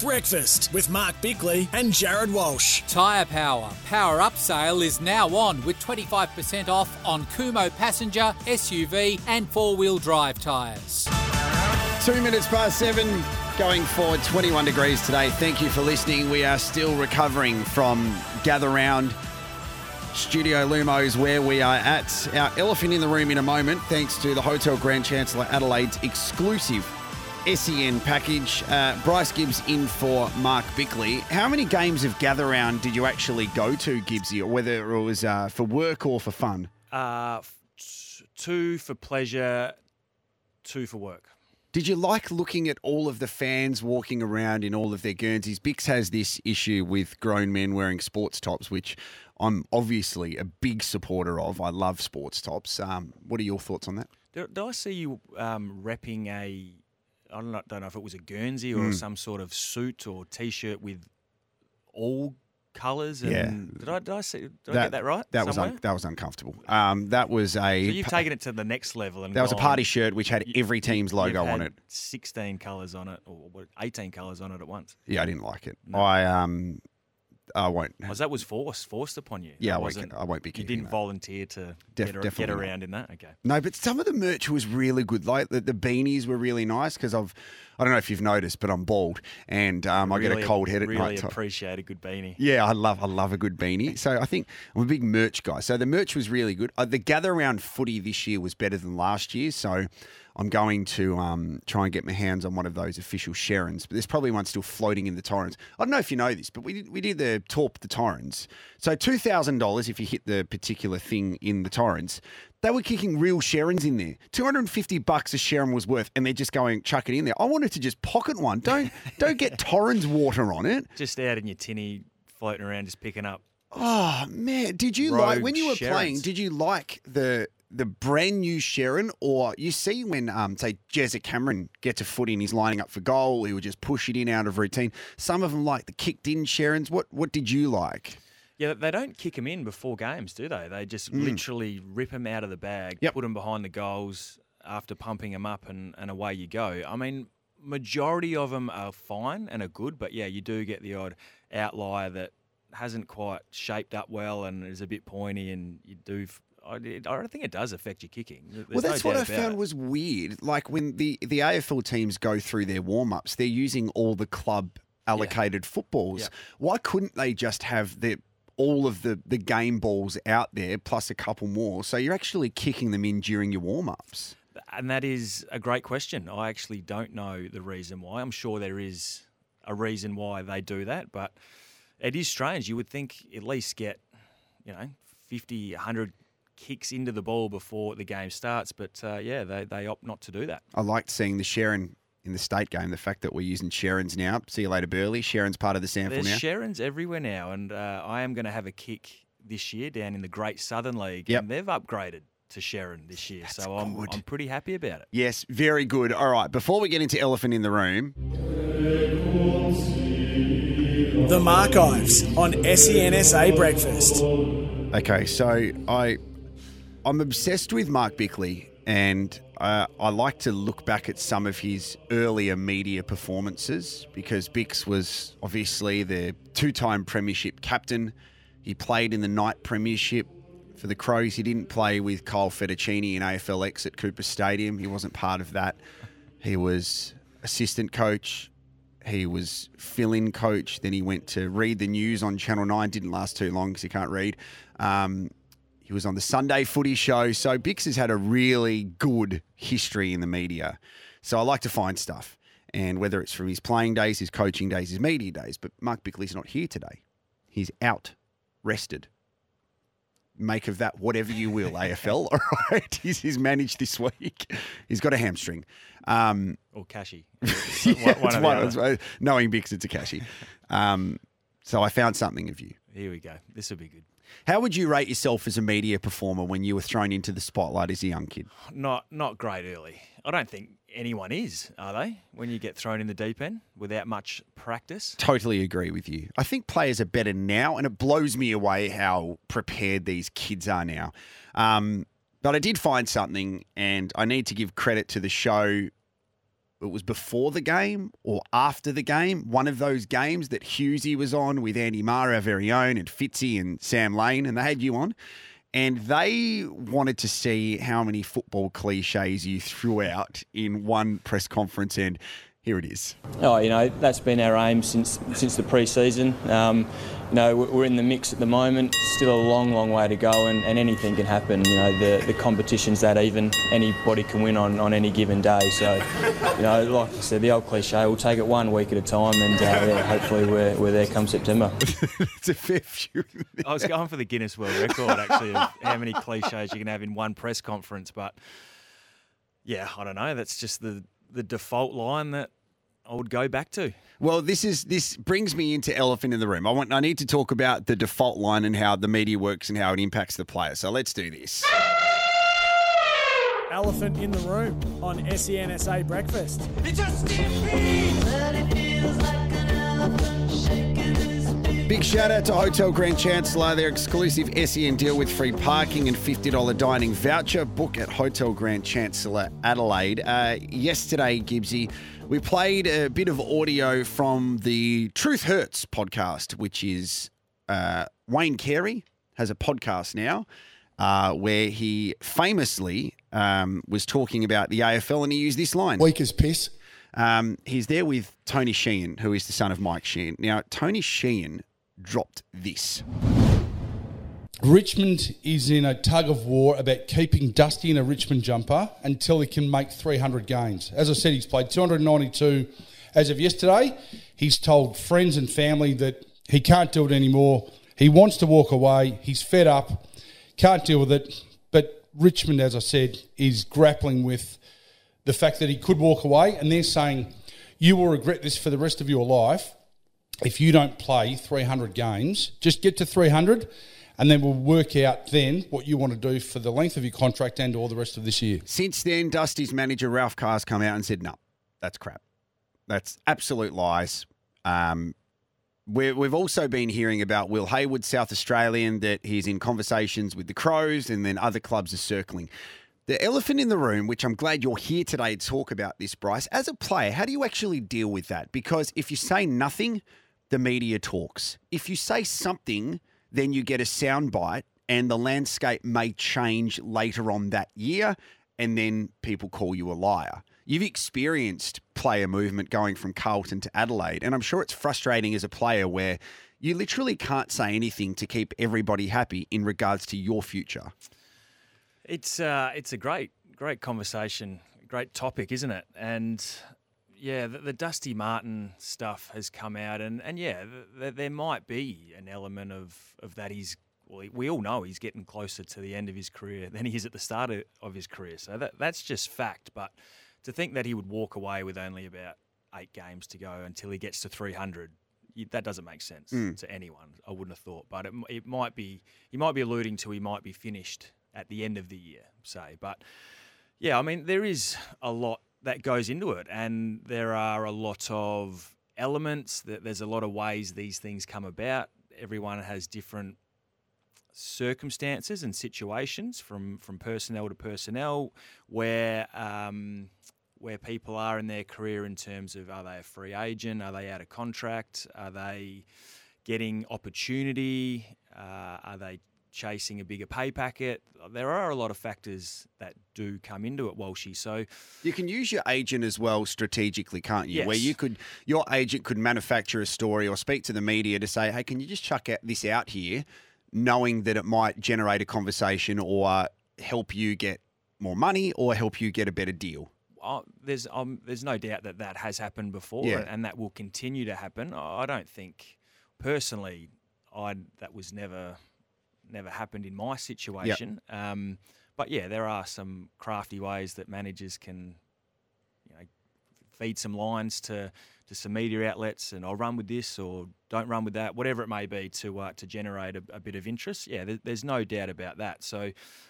Breakfast with Mark Bickley and Jared Walsh. Tyre Power. Power Up sale is now on with 25% off on Kumho passenger, SUV and four-wheel drive tyres. 2 minutes past 7, going forward 21 degrees today. Thank you for listening. We are still recovering from Gather Round. Studio Lumos where we are at. Our elephant in the room in a moment, thanks to the Hotel Grand Chancellor Adelaide's exclusive SEN package. Bryce Gibbs in for Mark Bickley. How many games of Gather Round did you actually go to, Gibbsy, or whether it was for work or for fun? 2 for pleasure, 2 for work. Did you like looking at all of the fans walking around in all of their Guernseys? Bix has this issue with grown men wearing sports tops, which I'm obviously a big supporter of. I love sports tops. What are your thoughts on that? Do I see you repping I don't know if it was a Guernsey or some sort of suit or T-shirt with all colours? Yeah. Did I get that right? That was uncomfortable. That was So you've taken it to the next level. And that was a party shirt which had every team's logo on it. 16 colours on it, or 18 colours on it at once. Yeah, I didn't like it. No. I won't. Was that forced upon you? Yeah, I won't be You kicking didn't that. volunteer to Definitely get around in that? Okay. No, but some of the merch was really good. Like the beanies were really nice because I don't know if you've noticed, but I'm bald and I get a cold head at night. Really appreciate a good beanie. Yeah, I love a good beanie. So I think I'm a big merch guy. So the merch was really good. The Gather Round footy this year was better than last year. So I'm going to try and get my hands on one of those official Sherrins. But there's probably one still floating in the Torrens. I don't know if you know this, but we did the Torp the Torrens. So $2,000 if you hit the particular thing in the Torrens. They were kicking real Sherrins in there. $250 a Sherrin was worth, and they're just going, chuck it in there. I wanted to just pocket one. Don't get Torrens water on it. Just out in your tinny, floating around, just picking up. Oh man, did you Rogue like when you were Sherrins. playing? Did you like the brand new Sherrin, or you see when say Jezza Cameron gets a foot in, he's lining up for goal, he would just push it in out of routine. Some of them like the kicked in Sherrins. What did you like? Yeah, they don't kick them in before games, do they? They just literally rip them out of the bag, put them behind the goals after pumping them up, and away you go. I mean, majority of them are fine and are good, but yeah, you do get the odd outlier that hasn't quite shaped up well and is a bit pointy, and you do. I think it does affect your kicking. There's That's no what doubt I about found it. was weird. Like when the AFL teams go through their warm-ups, they're using all the club allocated footballs. Yeah. Why couldn't they just have all of the game balls out there plus a couple more? So you're actually kicking them in during your warm-ups. And that is a great question. I actually don't know the reason why. I'm sure there is a reason why they do that, but it is strange. You would think at least get, 50, 100 kicks into the ball before the game starts, but they opt not to do that. I liked seeing the Sherrin in the state game, the fact that we're using Sherrins now. See you later, Burley. Sherrin's part of the sample There's now. Sherrins everywhere now, and I am going to have a kick this year down in the Great Southern League, Yep. and they've upgraded to Sherrin this year, so I'm pretty happy about it. Yes, very good. All right, before we get into Elephant in the Room, The Marchives on SENSA Breakfast. okay, so I'm obsessed with Mark Bickley, and I like to look back at some of his earlier media performances because Bix was obviously the 2-time premiership captain. He played in the night premiership for the Crows. He didn't play with Kyle Fettuccini in AFLX at Cooper Stadium. He wasn't part of that. He was assistant coach. He was fill-in coach. Then he went to read the news on Channel 9. Didn't last too long because he can't read. He was on the Sunday Footy Show. So Bix has had a really good history in the media. So I like to find stuff. And whether it's from his playing days, his coaching days, his media days. But Mark Bickley's not here today. He's out, rested. Make of that whatever you will, AFL. All right. He's managed this week. He's got a hamstring. Or Cashy. Yeah, One or the other. knowing Bix, it's a cashy. So I found something of you. Here we go. This will be good. How would you rate yourself as a media performer when you were thrown into the spotlight as a young kid? Not great early. I don't think anyone is, are they? When you get thrown in the deep end without much practice. Totally agree with you. I think players are better now, and it blows me away how prepared these kids are now. But I did find something, and I need to give credit to the show it was before the game or after the game, one of those games that Hughesy was on with Andy Maher, our very own, and Fitzy and Sam Lane, and they had you on. And they wanted to see how many football cliches you threw out in one press conference, and here it is. Oh, that's been our aim since the pre-season. We're in the mix at the moment. Still a long, long way to go, and anything can happen. The competition's that even. Anybody can win on any given day. So, like I said, the old cliche, we'll take it 1 week at a time, and hopefully we're there come September. It's a fair few. I was going for the Guinness World Record, actually, of how many cliches you can have in one press conference. But, yeah, I don't know. That's just the default line that I would go back to. Well, this brings me into elephant in the room. I need to talk about the default line and how the media works and how it impacts the player. So let's do this. Elephant in the room on SENSA Breakfast. It's a stampede, but it feels like an elephant shaking his big. Big shout out to Hotel Grand Chancellor, their exclusive SEN deal with free parking and $50 dining voucher. Book at Hotel Grand Chancellor Adelaide. Yesterday, Gibbsy, we played a bit of audio from the Truth Hurts podcast, which is Wayne Carey has a podcast now where he famously was talking about the AFL, and he used this line. Weak as piss. He's there with Tony Sheehan, who is the son of Mike Sheehan. Now, Tony Sheehan dropped this. Richmond is in a tug of war about keeping Dusty in a Richmond jumper until he can make 300 games. As I said, he's played 292 as of yesterday. He's told friends and family that he can't do it anymore. He wants to walk away. He's fed up, can't deal with it. But Richmond, as I said, is grappling with the fact that he could walk away, and they're saying, you will regret this for the rest of your life if you don't play 300 games. Just get to 300, and then we'll work out then what you want to do for the length of your contract and all the rest of this year. Since then, Dusty's manager, Ralph Carr's come out and said, no, that's crap. That's absolute lies. We've also been hearing about Will Hayward, South Australian, that he's in conversations with the Crows, and then other clubs are circling. The elephant in the room, which I'm glad you're here today to talk about this, Bryce, as a player, how do you actually deal with that? Because if you say nothing, the media talks. If you say something, then you get a soundbite, and the landscape may change later on that year, and then people call you a liar. You've experienced player movement going from Carlton to Adelaide, and I'm sure it's frustrating as a player where you literally can't say anything to keep everybody happy in regards to your future. It's a great conversation, great topic, isn't it? And yeah, the Dusty Martin stuff has come out, and yeah, there might be an element of that. We all know he's getting closer to the end of his career than he is at the start of his career. So that's just fact. But to think that he would walk away with only about 8 games to go until he gets to 300, that doesn't make sense to anyone. I wouldn't have thought. But it might be, he might be alluding to he might be finished at the end of the year, say. But yeah, I mean, there is a lot that goes into it, and there are a lot of elements. There's a lot of ways these things come about. Everyone has different circumstances and situations from personnel to personnel where people are in their career in terms of, are they a free agent? Are they out of contract? Are they getting opportunity? Are they chasing a bigger pay packet? There are a lot of factors that do come into it, Walshy. So you can use your agent as well strategically, can't you? Yes. Where your agent could manufacture a story or speak to the media to say, hey, can you just chuck this out here, knowing that it might generate a conversation or help you get more money or help you get a better deal? There's no doubt that has happened before, and that will continue to happen. I don't think, personally, that was never happened in my situation. Yep. But yeah, there are some crafty ways that managers can, feed some lines to some media outlets, and I'll run with this or don't run with that, whatever it may be, to generate a bit of interest. Yeah, there's no doubt about that. So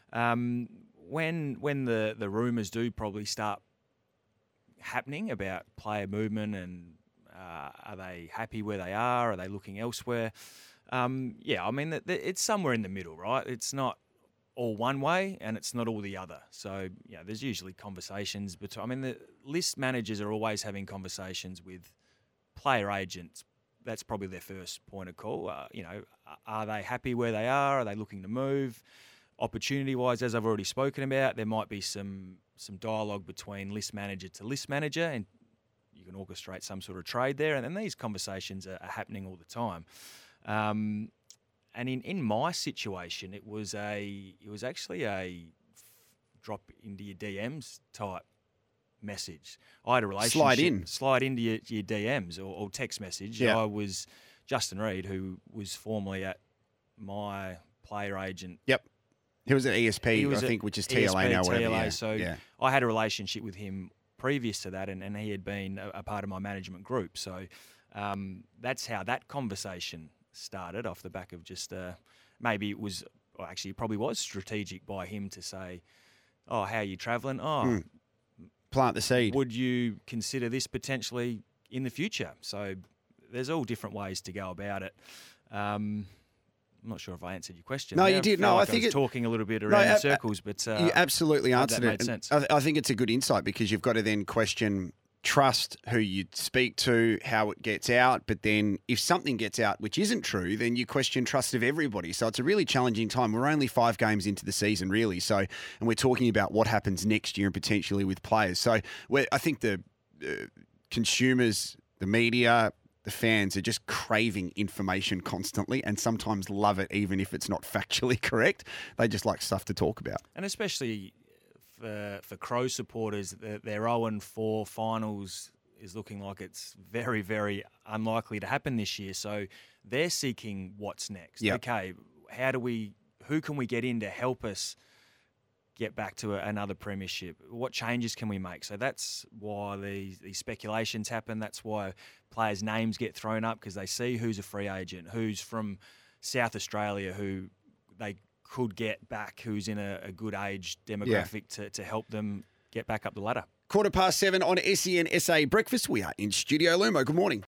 when the rumours do probably start happening about player movement and are they happy where they are? Are they looking elsewhere? Yeah, I mean, it's somewhere in the middle, right? It's not all one way and it's not all the other. So, there's usually conversations between. I mean, the list managers are always having conversations with player agents. That's probably their first point of call. Are they happy where they are? Are they looking to move? Opportunity-wise, as I've already spoken about, there might be some dialogue between list manager to list manager, and you can orchestrate some sort of trade there. And then these conversations are happening all the time. And in my situation, it was actually a drop into your DMs type message. I had a relationship. Slide into your DMs or text message. Yeah. I was Justin Reid, who was formerly at my player agent. Yep. He was at ESP, I think, which is TLA now. Whatever. TLA, Yeah. so yeah. I had a relationship with him previous to that, and he had been a part of my management group. So that's how that conversation started, off the back of just maybe it was, or actually it probably was strategic by him to say, "Oh, how are you travelling? Oh, Plant the seed. would you consider this potentially in the future?" So there's all different ways to go about it. I'm not sure if I answered your question. No, there. you did. Feel No, like I think was talking a little bit around in circles, but you absolutely answered that it. made sense. And I think it's a good insight because you've got to then question trust who you speak to, how it gets out. But then if something gets out which isn't true, then you question trust of everybody. So it's a really challenging time. We're only 5 games into the season, really. So, and we're talking about what happens next year and potentially with players. So I think the consumers, the media, the fans are just craving information constantly and sometimes love it even if it's not factually correct. They just like stuff to talk about. And especially for Crow supporters, their 0-4 finals is looking like it's very, very unlikely to happen this year. So they're seeking what's next. Yep. Okay, who can we get in to help us get back to another premiership? What changes can we make? So that's why these speculations happen. That's why players' names get thrown up, because they see who's a free agent, who's from South Australia, who they could get back, who's in a good age demographic to help them get back up the ladder. 7:15 on SEN SA Breakfast. We are in Studio Lumo. Good morning.